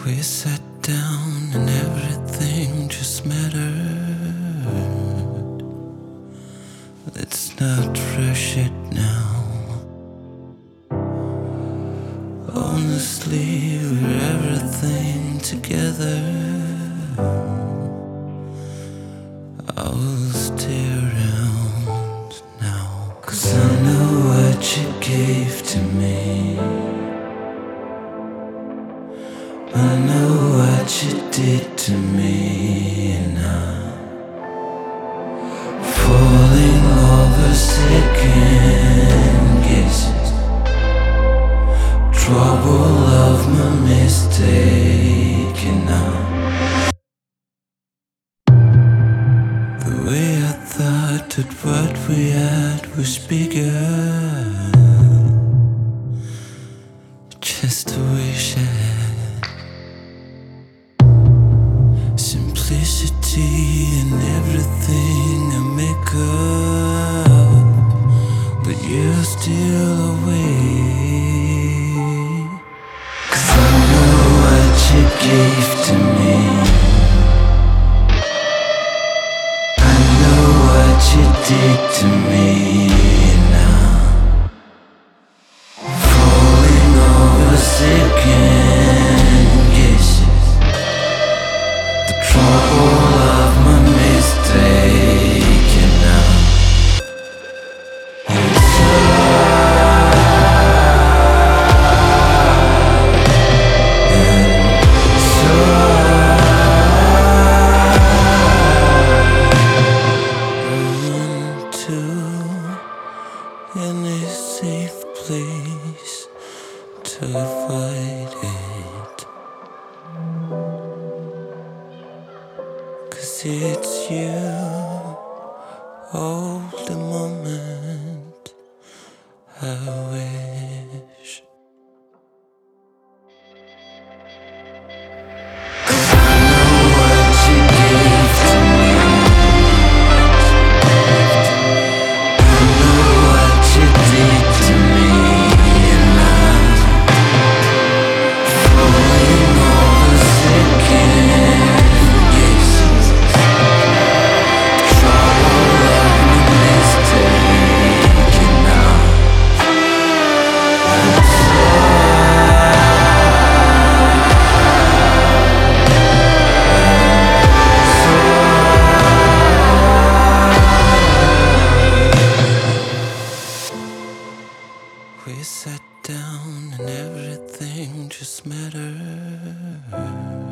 We sat down and everything just mattered. Let's not rush it now. Honestly, we're everything together. I will stay around now, 'cause I know what you gave to me. I know what you did to me, and I'm falling over second guesses. Trouble of my mistake, and I'm the way I thought that what we had was bigger. Just a wish I had simplicity in everything I make up, but you're still away. 'Cause I know what you gave to me. I know what you did to me, and I'm falling over second guesses. The trouble of my mistake, and I'm to any safe place to avoid it, 'cause it's you. Hold the moment, I wish. What you gave to me, I know what you did to me, and I'm falling over second guesses. Trouble of my mistake, and I'm we sat down and everything just mattered.